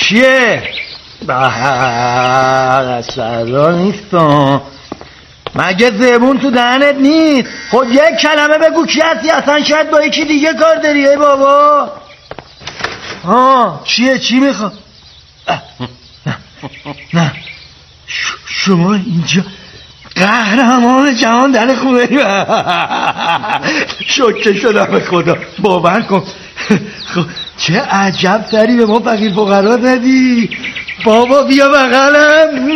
چیه؟ صدا نیستم. مگه زبون تو دهنت نیست؟ خود یک کلمه بگو کی هستی؟ اصلا شاید با یکی دیگه کار داری. ای بابا چیه؟ چی میخوا؟ نه شما اینجا قهرمان جهان در خونه شوکه شدم به خدا. باور کن. چه عجب سری به ما فقیر فقرا زدی. بابا بیا بغلم.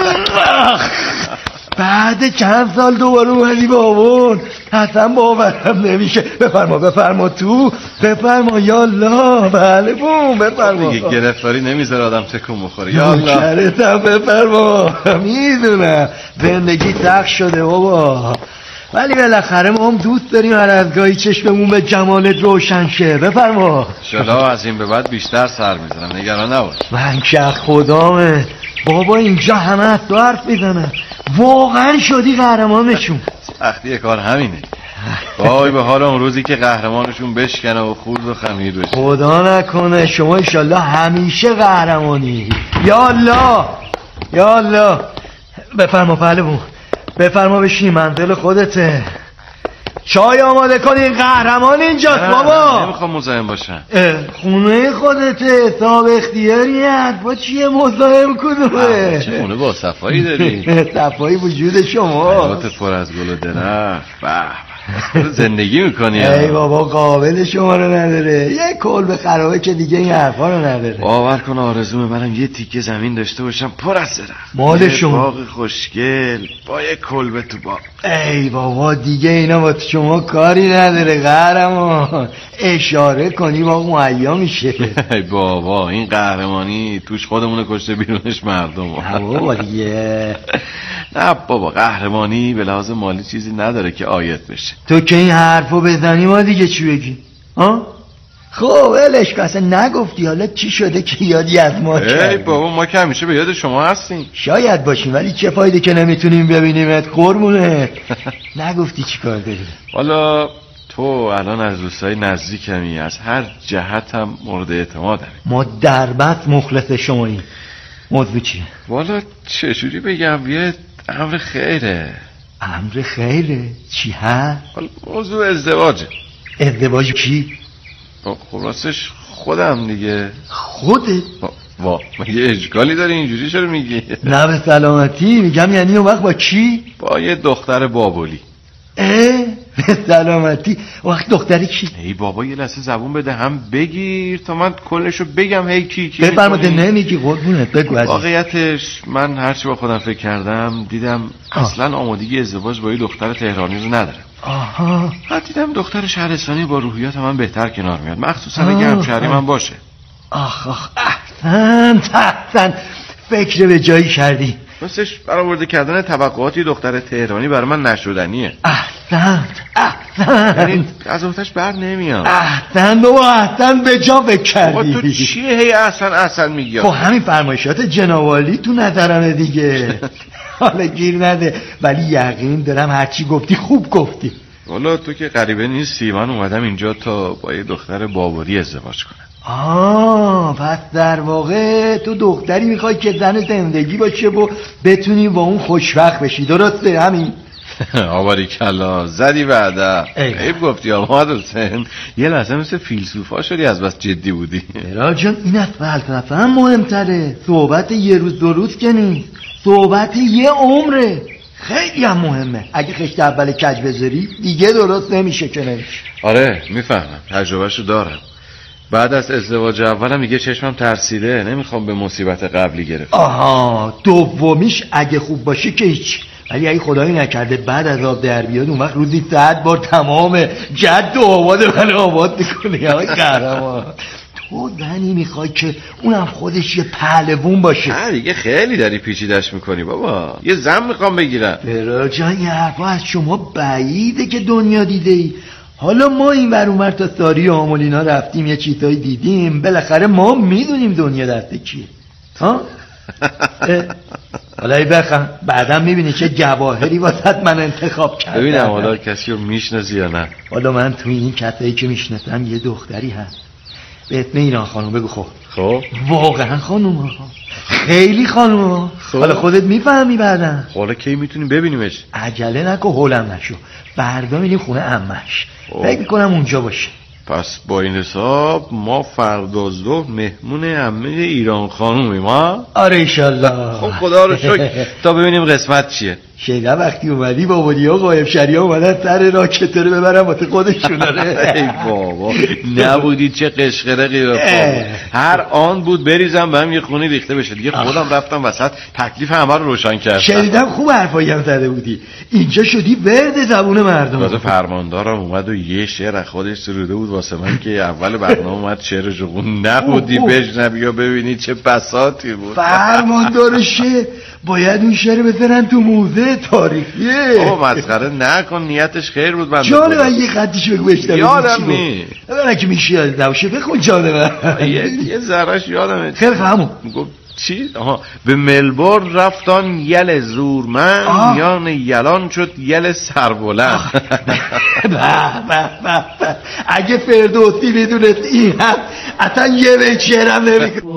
بعد چند سال دوباره اومدی بابون. اصلا باورم نمیشه. بفرما تو. بفرما یالله. بله بوم بفرما. دیگه گرفتاری نمیذاره آدم تکون بخوره. یالله کرتم بفرما. میدونم زندگی سخت شده بابا، ولی بالاخره ما هم دوست داریم هر از گاهی چشممون به جمالت روشن شه. بفرما. شلا از این به بعد بیشتر سر میزنم، نگران نباش. من که خدامه بابا اینجا همه از تو حرف میزنن. واقعا شدی قهرمانشون. سختی کار همینه. وای به حال اون روزی که قهرمانشون بشکنه و خورد و خمیر بشه. خدا نکنه. شما انشالله همیشه قهرمانی. یا الله. بفرما پهلوون. بفرما بشین، منزل خودته. چای آماده کنین، قهرمان اینجاست بابا. نمیخوام مزاحم باشم. خونه خودته، صاحب اختیاریت. با چیه مزاحم کدومه؟ چه خونه با صفایی داری. صفایی وجود شما. حیات پر از گل و درخت. زندگی میکنی. ای بابا قابل شما رو نداره. یه کلبه خرابه که دیگه این حرفا رو نداره. باور کن آرزومه منم یه تیکه زمین داشته باشم پر از درخت. مال شما. باغ خوشگل با یه کلبه تو باغ. ای بابا دیگه اینا با شما کاری نداره قهرمان. اشاره کنی باغ مهیا میشه. ای بابا این قهرمانی توش خودمونه کشته بیرونش مردم. بابا دیگه. نه بابا قهرمانی به لحاظ مالی چیزی نداره که عاید بشه. تو که این حرفو بزنی ما دیگه چی بگی؟ خب ولش کن. اصلا نگفتی حالا چی شده که یادی از ما کردی؟ ای بابا ما که همیشه به یاد شما هستیم. شاید باشیم ولی چه فایده که نمیتونیم ببینیمت قربونه. نگفتی چی کار داری؟ والا تو الان از دوستای نزدیکمی، از هر جهت هم مورد اعتمادمی. ما دربست مخلص شماییم. موضوع چیه؟ والا چجوری بگم، یه امر خیره. امر خیره؟ چی هست؟ موضوع ازدواجه. ازدواج کی؟ خب راستش خودم دیگه. خودت؟ مگه اشکالی داری اینجوری چرا میگی؟ نه به سلامتی میگم. یعنی اون وقت با کی؟ با یه دختر بابولی. به سلامتی. وقت دختری کی؟ ای بابا یه لحظه زبون بده هم بگیر تا من کلشو بگم. هی کی بفرماده نمیگی قربونت بگو. واقعیتش من هرچی با خودم فکر کردم دیدم اصلا آمادگی ازدواج با یه دختر تهرانی رو ندارم. بعد دیدم دختر شهرستانی با روحیات من بهتر کنار میاد، مخصوصا اگه همشهری من باشه. احسن فکر به جایی کردی. راستش برآورده کردن توقعاتی دختر تهرانی برای من نشدنیه. احسن یعنی از اونتش بر نمیام. احسن به جا فکر کردی. تو چیه هی احسن میگی؟ خب همین فرمایشات جنابعالی تو نظرمه دیگه. حالا گیر نده، ولی یقین دارم هرچی گفتی خوب گفتی. والا تو که غریبه نیستی، من اومدم اینجا تا با یه دختر بابوری ازدواج کنم. پس در واقع تو دختری میخوای که زن زندگی باشه و بتونی با اون خوشبخت بشی، درسته؟ همین؟ آباری کلا زدی بعدا. عیب گفتی آماد حسین. یه لحظه مثل فیلسوفا شدی از بس جدی بودی. راجم این از فلسفه هم مهمتره. صحبت یه روز دو روز که نیست، صحبت یه عمره. خیلی هم مهمه. اگه خشت اول کج بذاری دیگه درست نمیشه که نمیشه. آره میفهمم، تجربهشو دارم. بعد از ازدواج اولم دیگه چشمم ترسیده، نمیخوام به مصیبت قبلی گرفت. دومیش اگه خوب باشه که هیچ، ولی اگه خدایی نکرده بعد از آب در بیاد اون وقت روزی 100 بار تمام جد و آباد من آباد میکنه. یا قهرمان تو زنی میخوای که اونم خودش یه پهلوون باشه. نه دیگه خیلی داری پیچیدش میکنی بابا. یه زن میخوام بگیرم. براجان یه حرفا از شما بعیده که دنیا دیده ای. حالا ما این ور اونور تا ساری و آمولینا رفتیم یه چیزایی دیدیم، بالاخره ما میدونیم دنیا دست کیه. حالا ای بخم بعدم میبینی چه جواهری واسط من انتخاب کردم. ببینم حالا کسی رو میشناسی یا نه. حالا من تو این کسایی که میشناسم یه دختری هست به اسم ایران خانم بگو. خب واقعا خانم ها، خیلی خانم ها. حالا خودت میفهمی بعدن. حالا کی میتونیم ببینیمش؟ عجله نکن، هولم نشو. فردا میریم خونه عمش، فکر کنم اونجا باشه. پس با این حساب ما فردا ظهر مهمون عمه ایران خانومیم ها؟ آره ایشالله. خب خدا رو شکر. تا ببینیم قسمت چیه. شیدا وقتی اومدی بابادیا قایب شریا اومدن سر را چطوره ببرم واسه خودشون. ای بابا نبودی چه قشقرقی رو. هر آن بود بریزم بهم یه خونی ریخته بشه دیگه. خودم رفتم وسط تکلیف همه رو روشن کردم. شنیدم خوب حرفایی هم زده بودی. اینجا شدی ورد زبون مردم. واسه فرماندارم اومد و یه شعر از خودش سروده بود واسه من که اول برنامه اومد شعرشو خون. نبودی بشنوی یا ببینی چه بساطی بود. فرماندار شعر باید اون شعر بذارن تو موزه تاریخیه. آقا مسخره نکن، نیتش خیر بود. بنده جان من یه خطیش بگو بشنوی. یادم نی من که میشه یاد نباشه بخون جان من. یه ذرهش یادمه. خیلی همون گفت چی؟ به ملبورن رفتان یل زورمن، میان یلان شد یل سربلند. اگه فردوسی میدونست این هم اصلا یه به چهرم نمیکنه.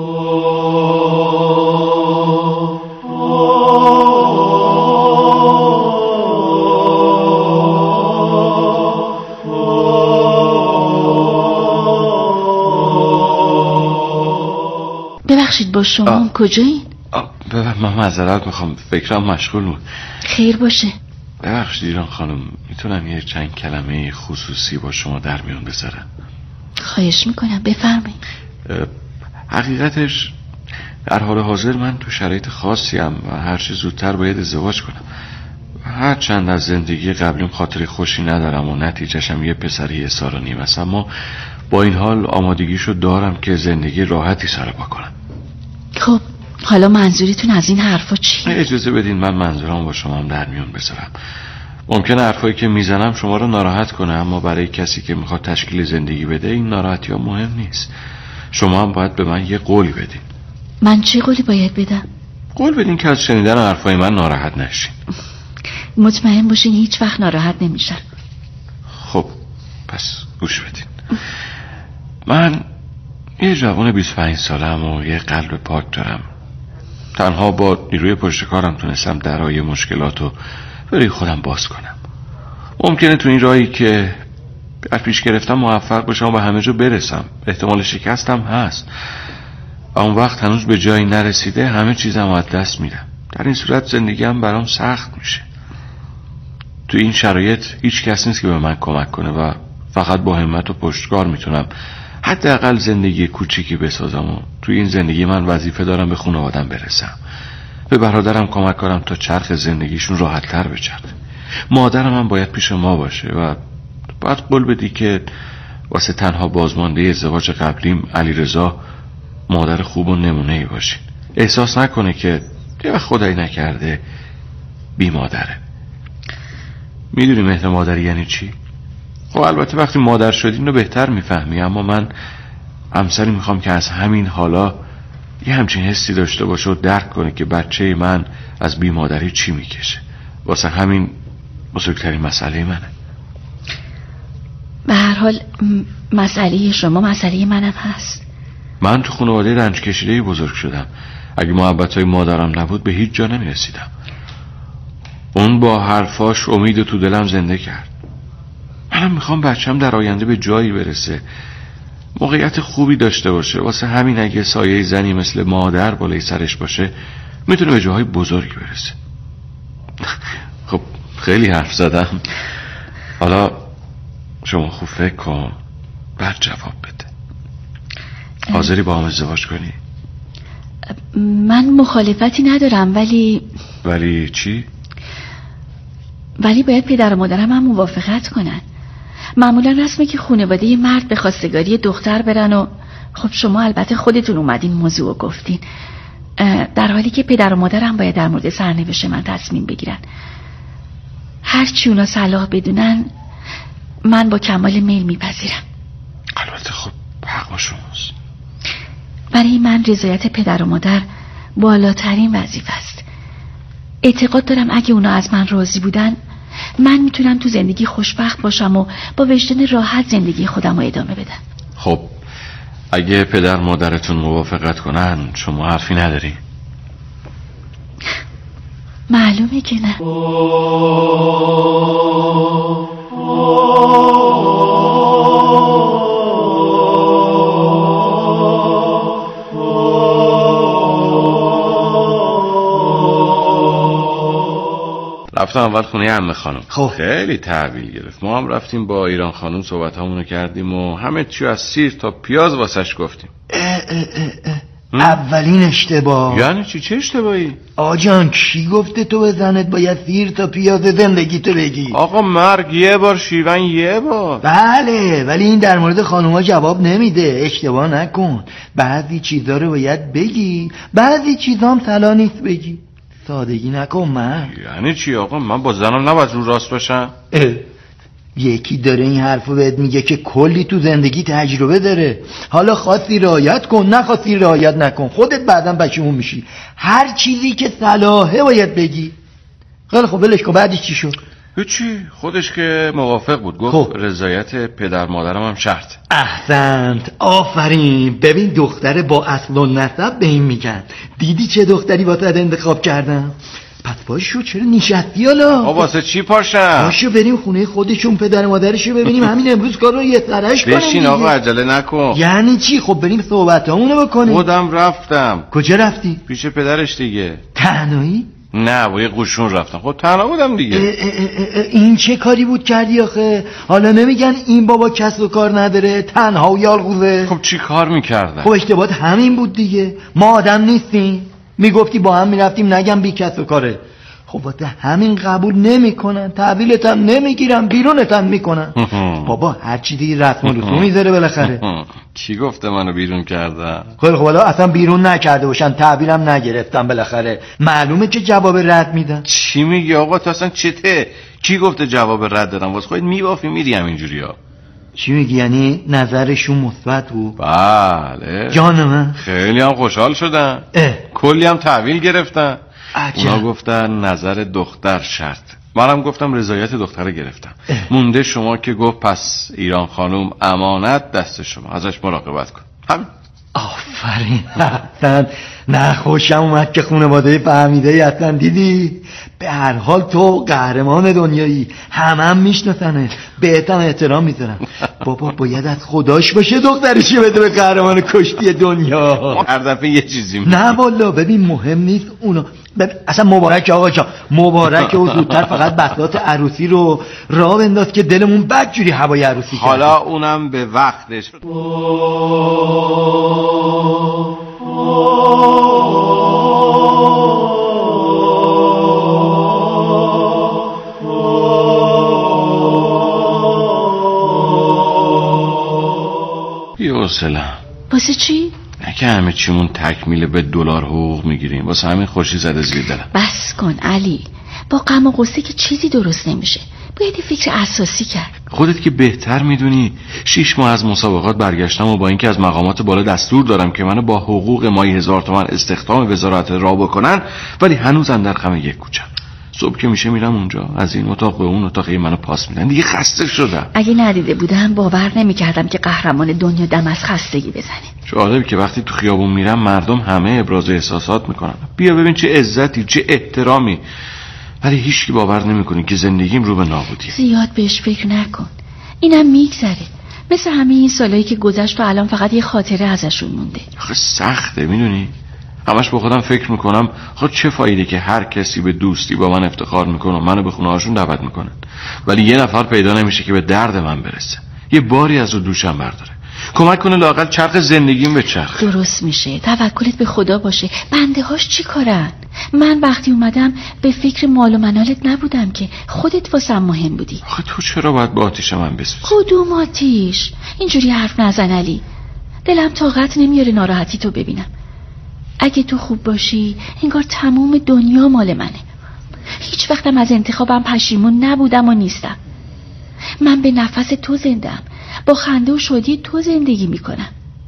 ببخشید با شما کجایین؟ من معذرت میخوام، فکرم مشغول بود. خیر باشه. ببخشید ایران خانم، میتونم یه چند کلمه خصوصی با شما در میون بذارم؟ خواهش میکنم بفرمایید. حقیقتش در حال حاضر من تو شرایط خاصی ام و هر چه زودتر باید ازدواج کنم. هر چند از زندگی قبلیم خاطر خوشی ندارم و نتیجهشم یه پسری 1.5 سال است، اما با این حال آمادگیشو دارم که زندگی راحتی سر پا کنم. خب حالا منظورتون از این حرفا چیه؟ اجازه بدین من منظورم با شما هم در میون بذارم. ممکنه حرفایی که میزنم شما رو ناراحت کنه، اما برای کسی که میخواد تشکیل زندگی بده این ناراحتی ها مهم نیست. شما هم باید به من یه قولی بدین. من چه قولی باید بدم؟ قول بدین که از شنیدن حرفای من ناراحت نشین. مطمئن باشین هیچ وقت ناراحت نمیشم. خب پس گوش بدین. من یه جوان 25 سالم و یه قلب پاک دارم. تنها با نیروی پشت کارم تونستم درای مشکلاتو برای خودم باز کنم. ممکنه تو این راهی که در پیش گرفتم موفق بشم و به همه جا برسم. احتمال شکستم هست. اون وقت هنوز به جایی نرسیده همه چیزم از دست میدم. در این صورت زندگیم برام سخت میشه. تو این شرایط هیچ کس نیست که به من کمک کنه و فقط با همت و پشتکار میتونم حداقل زندگی کوچیکی بسازم و تو این زندگی من وظیفه دارم به خانواده‌ام برسم. به برادرم کمک کنم تا چرخ زندگیشون راحت‌تر بچرخه. مادرم هم باید پیش ما باشه و باید قول بدی که واسه تنها بازمانده ازدواج قبلیم علیرضا مادر خوب و نمونه‌ای باشه. احساس نکنه که یه وقت خدایی نکرده بی مادره. میدونی مهر مادری یعنی چی؟ خب البته وقتی مادر شدین رو بهتر میفهمی، اما من همسری میخوام که از همین حالا یه همچین حسی داشته باشه و درک کنه که بچه من از بی مادری چی میکشه. واسه همین بزرگترین مسئله منه. به هر حال مسئله شما مسئله منم هست. من تو خانواده رنج کشیده‌ای بزرگ شدم. اگه محبت‌های مادرم نبود به هیچ جا نمیرسیدم. اون با حرفاش امید تو دلم زنده کرد. منم میخوام بچم در آینده به جایی برسه، موقعیت خوبی داشته باشه. واسه همین اگه سایه زنی مثل مادر بالای سرش باشه میتونه به جاهای بزرگی برسه. خب خیلی حرف زدم. حالا شما خوب فکر کن بعد جواب بده. حاضری با هم ازدواج کنی؟ من مخالفتی ندارم ولی چی؟ ولی باید پدر و مادرم هم موافقت کنن. معمولا رسمه که خانواده یه مرد به خواستگاری دختر برن و خب شما البته خودتون اومدین موضوع رو گفتین، در حالی که پدر و مادرم باید در مورد سرنوشت من تصمیم بگیرن. هرچی اونا صلاح بدونن من با کمال میل میپذیرم. البته خب حق با شماست. برای من رضایت پدر و مادر بالاترین وظیفه است. اعتقاد دارم اگه اونا از من راضی بودن من میتونم تو زندگی خوشبخت باشم و با وجدان راحت زندگی خودم رو ادامه بدم. خب اگه پدر مادرتون موافقت کنن شما حرفی نداری؟ معلومه که نه. رفتم اول خونه عمه خانم. خب خیلی تحویل گرفت. ما هم رفتیم با ایران خانم صحبت همونو کردیم و همه چی از سیر تا پیاز واسش گفتیم. اولین اشتباه. یعنی چی؟ چه اشتباهی؟ آجان کی گفته تو به زنت باید سیر تا پیاز زندگی تو بگی؟ آقا مرگ یه بار، شیون یه بار. بله ولی این در مورد خانوما جواب نمیده. اشتباه نکن، بعضی چیزا رو باید بگی، بعضی چیزا هم صلاح نیست بگی. سادگی نکن من. یعنی چی آقا؟ من با زنم نباید رو راست باشم؟ یکی داره این حرفو بهت میگه که کلی تو زندگی تجربه داره. حالا خواستی رعایت کن، نخواستی رعایت نکن، خودت بعداً پشیمون میشی. هر چیزی که صلاحه باید بگی. خیلی خب ولش کن. بعدش چی شد؟ هیچی، خودش که موافق بود. گفت رضایت پدر مادرم هم شرط. احسنت، آفرین. ببین دختر با اصل و نسب به این میگن. دیدی چه دختری واسه انتخاب کردم؟ پس باشو چرا نشستی حالا؟ واسه چی پاشم؟ باشو بریم خونه خودشون، پدر مادرشو ببینیم. همین امروز کار رو یه سرش کنیم. بشین آقا عجله نکن. یعنی چی؟ خب بریم صحبتامونو بکنیم. خودم رفتم. کجا رفتی؟ پیش پدرش دیگه. تنهایی؟ نه با یه قشون رفتم. خب تنها بودم دیگه. این چه کاری بود کردی آخه؟ حالا نمیگن این بابا کس و کار نداره، تنها و یالغوزه؟ خب چی کار میکردم؟ خب اشتباهت همین بود دیگه. ما آدم نیستیم؟ میگفتی با هم میرفتیم نگم بی کس و کاره. خب واسه همین قبول نمیکنن، تحویلت هم نمیگیرن، بیرونت هم میکنن. بابا هر چی دیگه رسم و رسوم میذاره بالاخره. کی گفته منو بیرون کردن؟ خب حالا اصلا بیرون نکرده باشن، تحویلم نگرفتن بالاخره. معلومه که جواب رد میدن. چی میگی آقا؟ تو اصلا چته؟ کی گفته جواب رد دادم؟ واسه خودت میبافی میری همینجوریا. چی میگی؟ یعنی نظرشون مثبت بود؟ بله جان من خیلی هم خوشحال شدن. کلی هم تحویل گرفتن. اونا گفتن نظر دختر شرط، منم گفتم رضایت دختر گرفتم. مونده شما که گفت پس ایران خانوم امانت دست شما، ازش مراقبت کن. همین. آفرین. اصلا نه خوشم اومد که خانواده فهمیده ای. اصلا دیدی به هر حال تو قهرمان دنیایی، همه میشناسنه، بهت هم احترام میذارن. بابا باید از خداش باشه دخترشو بده به قهرمان کشتی دنیا. هر دفعه یه چیزی میگه. نه والا ببین مهم نیست اونا. اصلا مبارک آقا جان، مبارک. و زودتر فقط بساط عروسی رو راه بنداز که دلمون بدجوری هوای عروسی کرد. حالا اونم به وقتش. بی‌حوصله. واسه چی؟ نه که همه چیمون تکمیل به دلار حقوق میگیریم، واسه همین خوشی زده زیر دلم. بس کن علی، با غم و غصه که چیزی درست نمیشه. باید فکر اساسی کرد. خودت که بهتر میدونی 6 ماه از مسابقات برگشتم و با اینکه از مقامات بالا دستور دارم که منو با حقوق ماهی 1000 تومان استخدام وزارت را بکنن، ولی هنوزم در غم یک کوچم. صبح که میشه میرم اونجا، از این اتاق به اون اتاق منو پاس میدن. دیگه خسته شدم. اگه ندیده بودم باور نمیکردم که قهرمان دنیا دم از خستگی بزنه. جالبه که وقتی تو خیابون میرم مردم همه ابراز احساسات میکنن. بیا ببین چه عزتی، چه احترامی. ولی هیچکی باور نمیکنه که زندگیم رو به نابودی. زیاد بهش فکر نکن، اینم میگذره. مثل همه این سالایی که گذشت و الان فقط یه خاطره ازشون مونده. آخه سخته میدونی؟ همش با خودم فکر میکنم خب چه فایده که هر کسی به دوستی با من افتخار میکنه و منو به خونه هاشون دعوت میکنن، ولی یه نفر پیدا نمیشه که به درد من برسه، یه باری از رو دوشم برداره، کمک کنه لااقل چرخ زندگیم بچرخه. درست میشه، توکلت به خدا باشه. بنده هاش چی کارن؟ من وقتی اومدم به فکر مال و منالت نبودم که، خودت واسم مهم بودی. آخه تو چرا باید با آتیش من بسوزی؟ کدوم آتیش؟ اینجوری حرف نزن علی، دلم طاقت نمیاره ناراحتی تو ببینم. اگه تو خوب باشی انگار تمام دنیا مال منه. هیچ وقتم از انتخابم پشیمون نبودم و نیستم. من به نفس تو زندم، با خنده و شادی تو زندگی میکنم.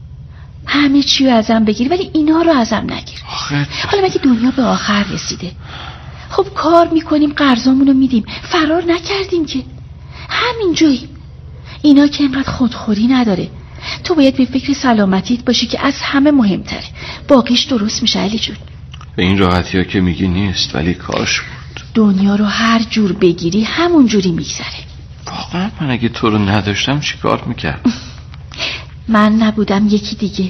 همه چی رو ازم بگیر ولی اینا رو ازم نگیر. حالا مگه دنیا به آخر رسیده؟ خب کار میکنیم، قرضامونو میدیم، فرار نکردیم که، همینجوییم. اینا که اینقدر خودخوری نداره. تو باید به فکر سلامتیت باشی که از همه مهمتره. باقیش درست میشه علی جون. به این راحتی ها که میگی نیست، ولی کاش بود. دنیا رو هر جور بگیری همون جوری میگذره. واقعا من اگه تو رو نداشتم چی کار میکرد؟ من نبودم یکی دیگه.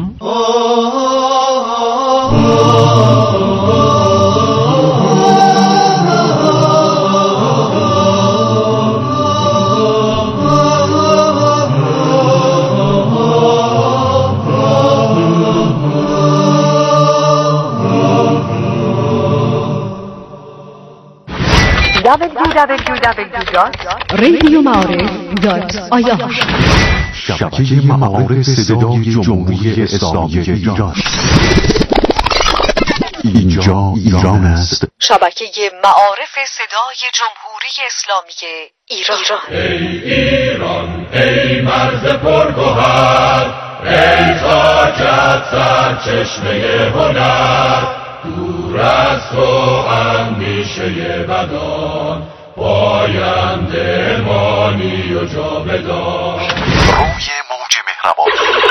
www.radiomعارف.ir شبکه معارف صدای جمهوری اسلامی ایران. اینجا ایران است. شبکه معارف صدای جمهوری اسلامی ایران. ای ایران، ای مرز پرگوهر، ای خاکت سرچشمه هنر، دور از تو اندیشه بدان، پاینده مانی و جاودان. روی موج مهربان،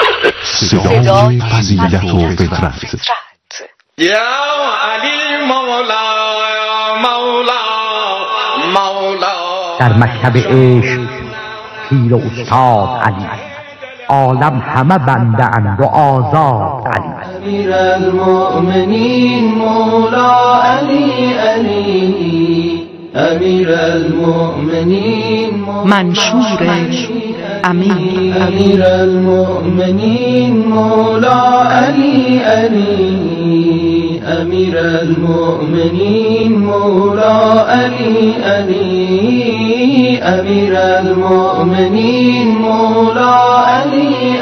صدای فضیلت و فطرت. یا علی مولا، مولا، مولا. در مکتب عشق پیر و استاد علی، عالم همه بنده اند و آزاد علی. امیر المؤمنین مولا علی علی، امیر المؤمنین منشور امیر. امیر المؤمنین مولا علی علی، امیر المؤمنین مولا علی علی، امیر المؤمنین مولا علی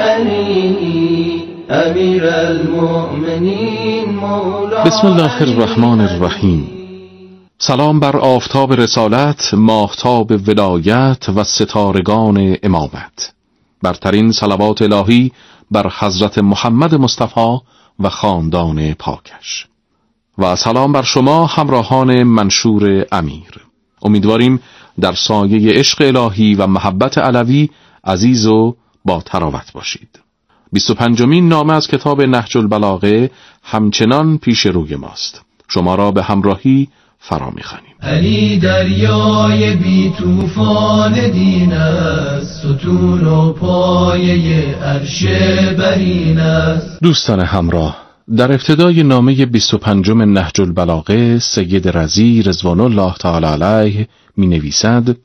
علی، امیر المؤمنین مولا. بسم الله الرحمن الرحیم. سلام بر آفتاب رسالت، ماهتاب ولایت و ستارگان امامت. برترین صلوات الهی بر حضرت محمد مصطفی و خاندان پاکش. و سلام بر شما همراهان منشور امیر. امیدواریم در سایه عشق الهی و محبت علوی عزیز و با تراوت باشید. 25مین نامه از کتاب نهج البلاغه همچنان پیش روی ماست. شما را به همراهی فرا می‌خوانیم. علی دریای بی طوفان دین است، ستون و پایه عرش برین است. دوستان همراه، در ابتدای نامه 25 نهج البلاغه سید رضی رضوان الله تعالی علیه می‌نویسد: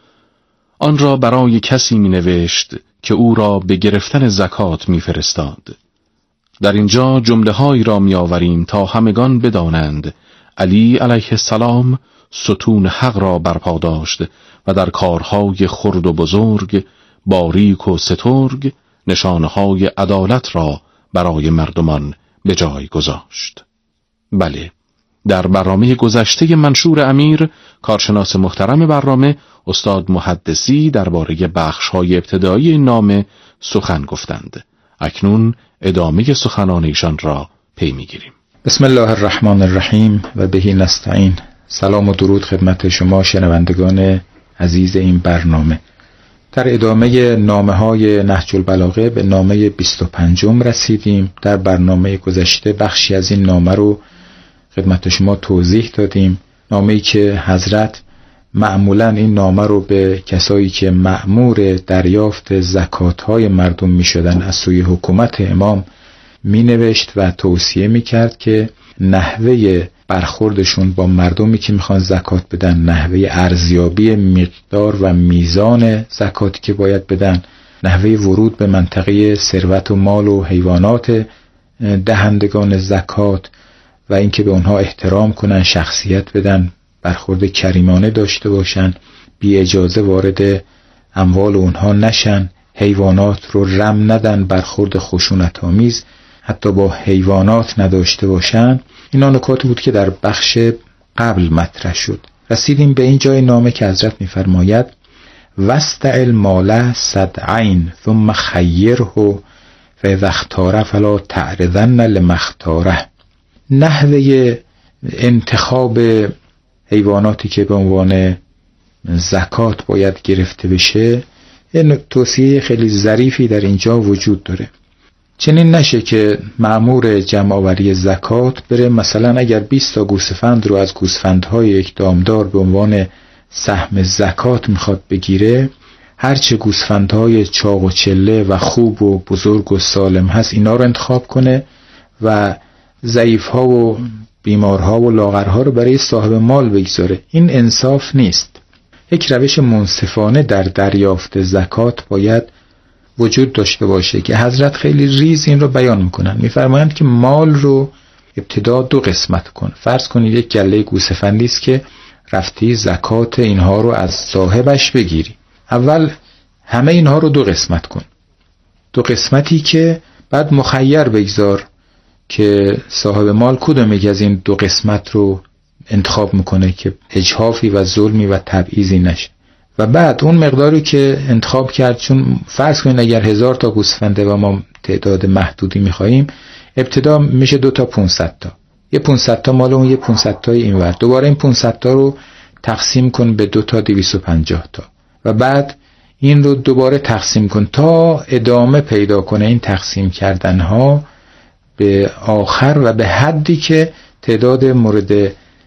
آن را برای کسی می‌نوشت که او را به گرفتن زکات می‌فرستاد. در اینجا جمله‌هایی را می‌آوریم تا همگان بدانند علی علیه السلام ستون حق را برپا داشت و در کارهای خرد و بزرگ، باریک و سترگ، نشانهای عدالت را برای مردمان به جای گذاشت. بله، در برنامه گذشته منشور امیر، کارشناس محترم برنامه استاد محدثی درباره بخش‌های ابتدایی این نامه سخن گفتند. اکنون ادامه سخنان ایشان را پی می‌گیریم. بسم الله الرحمن الرحیم و بهی نستعین. سلام و درود خدمت شما شنوندگان عزیز این برنامه. در ادامه نامه‌های نهج البلاغه به نامه 25 رسیدیم. در برنامه گذشته بخشی از این نامه رو خدمت شما توضیح دادیم. نامه‌ای که حضرت معمولاً این نامه رو به کسایی که مأمور دریافت زکات‌های مردم می‌شدن از سوی حکومت امام مینوشت و توصیه میکرد که نحوه برخوردشون با مردمی که میخوان زکات بدن، نحوه ارزیابی مقدار و میزان زکاتی که باید بدن، نحوه ورود به منطقه ثروت و مال و حیوانات دهندگان زکات و اینکه به اونها احترام کنن، شخصیت بدن، برخورد کریمانه داشته باشن، بی اجازه وارد اموال اونها نشن، حیوانات رو رم ندن، برخورد خشونت‌آمیز حتی با حیوانات نداشته باشن. اینا نکاتی بود که در بخش قبل مطرح شد. رسیدیم به این جای نامه که حضرت می‌فرماید: وستع المال صدعین ثم خیره فاذا اختار فلا تعرضن لما اختاره. نحوه انتخاب حیواناتی که به عنوان زکات باید گرفته بشه یه توصیه خیلی ظریفی در اینجا وجود داره. چنین نشه که مأمور جمع‌آوری زکات بره مثلا اگر 20 تا گوسفند رو از گوسفندهای یک دامدار به عنوان سهم زکات میخواد بگیره، هرچه گوسفندهای چاق و چله و خوب و بزرگ و سالم هست اینا رو انتخاب کنه و ضعیف‌ها و بیمارها و لاغرها رو برای صاحب مال بگذاره. این انصاف نیست. یک روش منصفانه در دریافت زکات باید وجود داشته باشه که حضرت خیلی ریز این رو بیان میکنن. میفرمایند که مال رو ابتدا 2 قسمت کن. فرض کنید یک گله گوسفندی است که رفتی زکات اینها رو از صاحبش بگیری. اول همه اینها رو 2 قسمت کن. 2 قسمتی که بعد مخیر بگذار که صاحب مال کدوم یک از این 2 قسمت رو انتخاب میکنه که اجحافی و ظلمی و تبعیضی نشه. و بعد اون مقداری که انتخاب کرد، چون فرض کنید اگر 1000 تا گوسفنده و ما تعداد محدودی میخواییم، ابتدا میشه 2 تا 500 تا. یه 500 تا مال اون، یه 500 تای اینور. دوباره این 500 تا رو تقسیم کن به 2 تا 250 تا و بعد این رو دوباره تقسیم کن تا ادامه پیدا کنه این تقسیم کردن ها به آخر و به حدی که تعداد مورد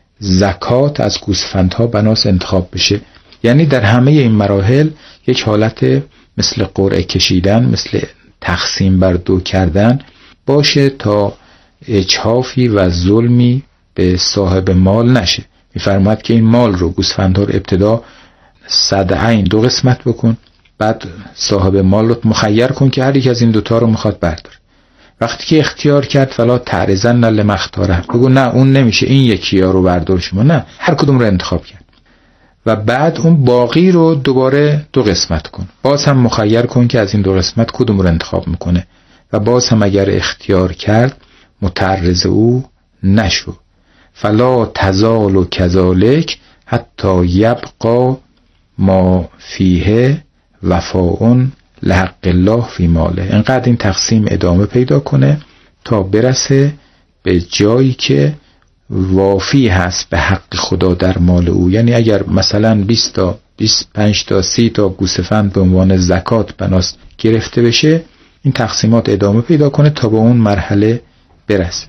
زکات از گوسفندها بناس انتخاب بشه. یعنی در همه این مراحل یک حالت مثل قرعه کشیدن، مثل تقسیم بر 2 کردن باشه تا اجحافی و ظلمی به صاحب مال نشه. میفرماید که این مال رو، گوسفندها رو ابتدا 100 عین 2 قسمت بکن، بعد صاحب مال رو مخیر کن که هر یک از این 2 تا رو میخواد برداره. وقتی که اختیار کرد فلا تعرضن لمختاره، بگو نه اون نمیشه، این یکی ها رو بردار شما، نه هر کدوم رو انتخاب کرد. و بعد اون باقی رو دوباره 2 قسمت کن، باز هم مخیر کن که از این 2 قسمت کدوم رو انتخاب میکنه و باز هم اگر اختیار کرد متعرض او نشو. فلا تزال و کذالک حتی یبقا ما فیه وفاء لحق الله فی ماله. انقدر این تقسیم ادامه پیدا کنه تا برسه به جایی که وافی هست به حق خدا در مال او. یعنی اگر مثلا 20 تا 25 تا 30 تا گوسفند به عنوان زکات بناس گرفته بشه، این تقسیمات ادامه پیدا کنه تا به اون مرحله برسه.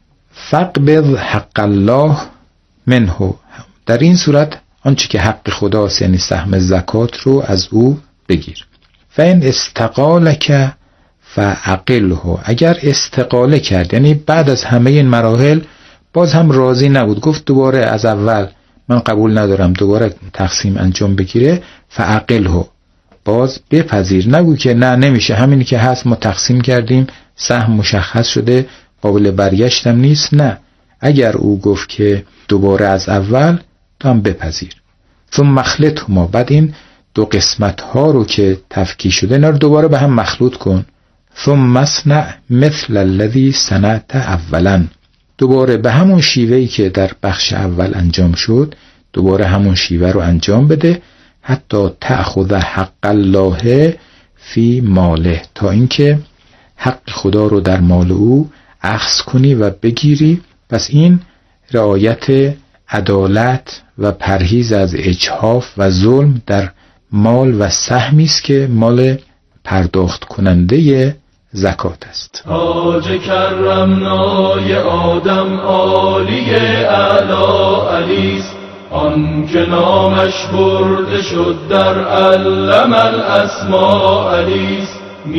فقبض حق الله منه، در این صورت آنچه که حق خداست یعنی سهم زکات رو از او بگیر. فین استقالک فعقله، اگر استقاله کرد یعنی بعد از همه این مراحل باز هم راضی نبود، گفت دوباره از اول من قبول ندارم، دوباره تقسیم انجام بگیره، فعقله، باز بپذیر، نگو که نه نمیشه، همینی که هست ما تقسیم کردیم، سهم مشخص شده، قابل برگشتم نیست. نه، اگر او گفت که دوباره از اول، تو هم بپذیر. ثم مخلطهما، بعد این 2 قسمت ها رو که تفکیک شده اینا رو دوباره به هم مخلوط کن. ثم اصنع مثل الذی صنعت اولا، دوباره به همون شیوهی که در بخش اول انجام شد دوباره همون شیوه رو انجام بده، حتی تأخذ حق الله فی ماله، تا اینکه حق خدا رو در مال او اخذ کنی و بگیری. پس این رعایت عدالت و پرهیز از اجحاف و ظلم در مال و سهمی است که مال پرداخت کننده زکات است. تاج کرمنای آدم عالی اعلی علیست، آن که نامش برده شد در علم الاسماء علیست.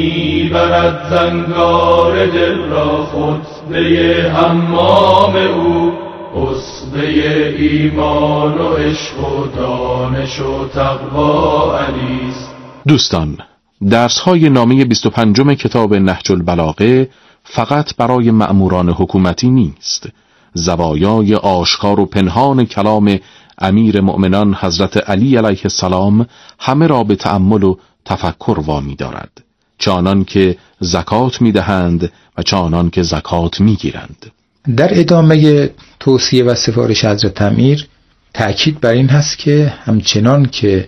میبرد زنگار دل را خطبه حمام او، خطبه ایمان و عشق و دانش و تقوا علیست. دوستان، درس‌های نامه 25 کتاب نهج البلاغه فقط برای مأموران حکومتی نیست. زوایای آشکار و پنهان کلام امیر مؤمنان حضرت علی علیه السلام همه را به تأمل و تفکر وامی دارد، چه آنان که زکات می‌دهند و چه آنان که زکات می‌گیرند. در ادامه توصیه و سفارش حضرت امیر تأکید بر این هست که همچنان که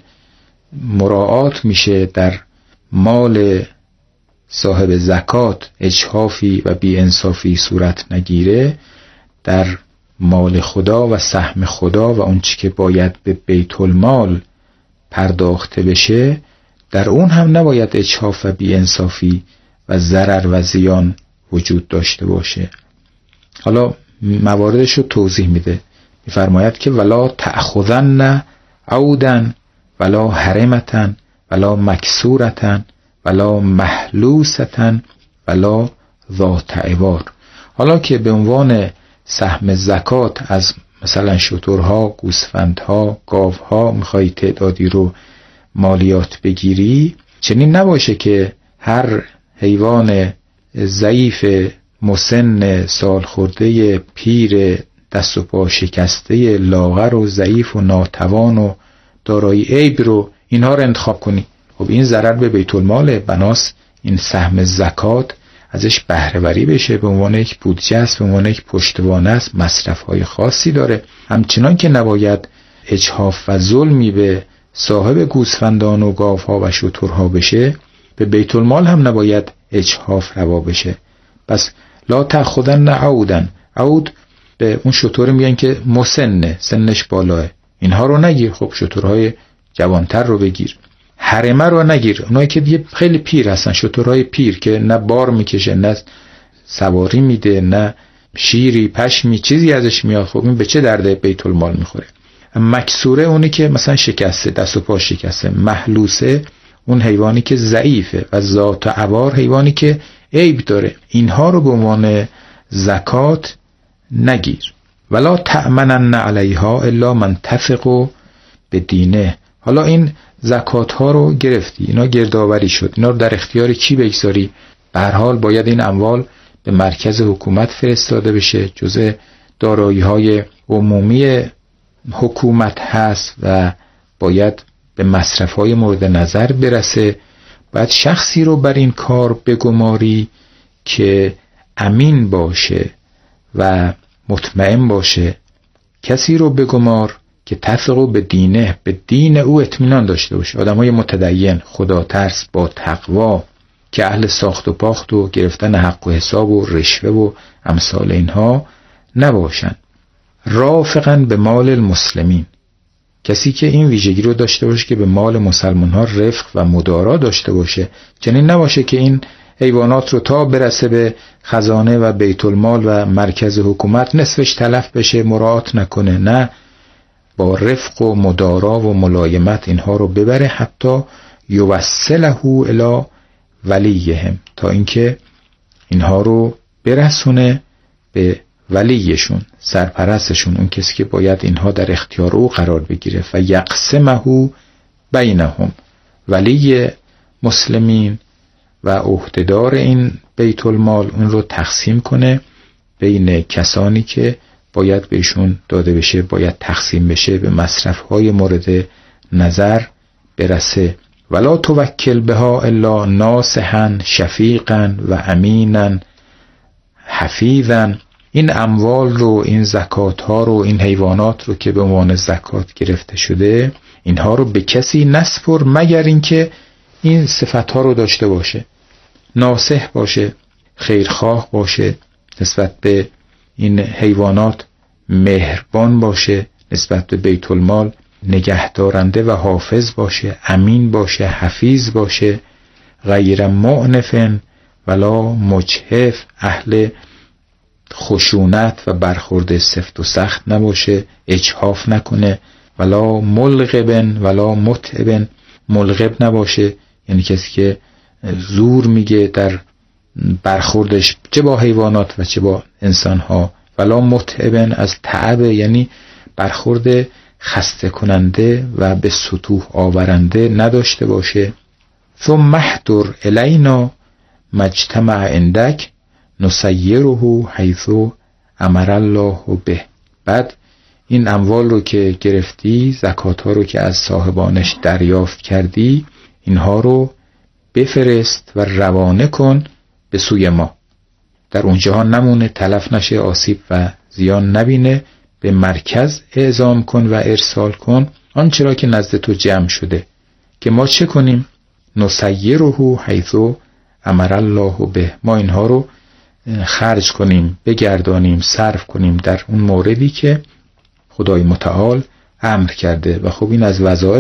مراعات میشه در مال صاحب زکات اجحافی و بی‌انصافی صورت نگیره، در مال خدا و سهم خدا و اون چی که باید به بیت المال پرداخته بشه در اون هم نباید اجحاف و بی‌انصافی و ضرر و زیان وجود داشته باشه. حالا مواردش رو توضیح میده، میفرماید که ولا تأخذن عودا ولا حرمتن ولا مکسورتن ولا محلوستن ولا ذات عبار. حالا که به عنوان سهم زکات از مثلا شترها، گوسفندها، گاوها میخوای تعدادی رو مالیات بگیری، چنین نباشه که هر حیوان ضعیف مسن سال خورده پیر دست و پا شکسته لاغر و ضعیف و ناتوان و دارای عیب رو اینها رو انتخاب کنی. خب این ضرر به بیت المال، بناس این سهم زکات ازش بهره وری بشه، به عنوان یک بودجه است، به عنوان یک پشتوانه است، مصرف‌های خاصی داره. همچنان که نباید اجحاف و ظلمی به صاحب گوسفندان و گاوها و شترها بشه، به بیت المال هم نباید اجحاف روا بشه. پس لا تأخذن عودا، عود به اون شتر میگن که مسنه، سنش بالاه، اینها رو نگیر. خب شترهای جوانتر رو بگیر. حرمه رو نگیر، اونایی که دیگه خیلی پیر هستن، شترهای پیر که نه بار میکشه، نه سواری میده، نه شیری پشمی چیزی ازش میاد. خب این به چه درد بیت المال میخوره؟ مکسوره اونی که مثلا شکسته، دست و پا شکسته. محلوسه اون حیوانی که ضعیفه و ذات عبار حیوانی که عیب داره. اینها رو به عنوان زکات نگیر. ولا تأمنن علیها الا من تثق بدینه. حالا این زکات ها رو گرفتی، اینا گردآوری شد، اینا رو در اختیار کی بگذاری؟ به هر حال باید این اموال به مرکز حکومت فرستاده بشه، جزء دارایی های عمومی حکومت هست و باید به مصرف های مورد نظر برسه. باید شخصی رو بر این کار بگماری که امین باشه و مطمئن باشه. کسی رو بگمار که تثق به دینه، به دین او اطمینان داشته باشه. آدمای متدین، خدا ترس، با تقوا، که اهل ساخت و پاخت و گرفتن حق و حساب و رشوه و امثال اینها نباشن. رافقاً به مال المسلمین، کسی که این ویژگی رو داشته باشه که به مال مسلمان ها رفق و مدارا داشته باشه. چنین نباشه که این حیوانات رو تا برسه به خزانه و بیت المال و مرکز حکومت نصفش تلف بشه، مراعات نکنه. نه، با رفق و مدارا و ملایمت اینها رو ببره، حتی یوصله الی ولیهم، تا اینکه اینها رو برسونه به ولیشون، سرپرستشون، اون کسی که باید اینها در اختیار او قرار بگیره. فیقسمه بینهم، ولی مسلمین و عهدهدار این بیت المال اون رو تقسیم کنه بین کسانی که باید بهشون داده بشه، باید تقسیم بشه، به مصرف‌های مورد نظر برسه. ولا توکل بها الا ناصحا شفیقا و امینا حفیظا. این اموال رو، این زکات ها رو، این حیوانات رو که به عنوان زکات گرفته شده، اینها رو به کسی نسپر مگر اینکه این صفت ها رو داشته باشه، ناصح باشه، خیرخواه باشه نسبت به این حیوانات، مهربان باشه نسبت به بیت المال، نگهدارنده و حافظ باشه، امین باشه، حفیظ باشه، غیر معنفن ولا مجحف، اهل خشونت و برخورد سفت و سخت نباشه، اجحاف نکنه، ولا ملغبن ولا متعبن، ملغب نباشه یعنی کسی که زور میگه در برخوردش چه با حیوانات و چه با انسانها، ولا متعبن از تعب یعنی برخورد خسته کننده و به سطوح آورنده نداشته باشه. ثم احضر الینا مجتمع عندک نسیره حیث امر الله به. بعد این اموال رو که گرفتی، زکات ها رو که از صاحبانش دریافت کردی، اینها رو بفرست و روانه کن به سوی ما، در اونجاها نمونه، تلف نشه، آسیب و زیان نبینه، به مرکز اعزام کن و ارسال کن آنچه را که نزد تو جمع شده، که ما چه کنیم؟ نسیره حیث امر الله به، ما اینها رو خرج کنیم، بگردانیم، صرف کنیم در اون موردی که خدای متعال امر کرده. و خب این از وظایف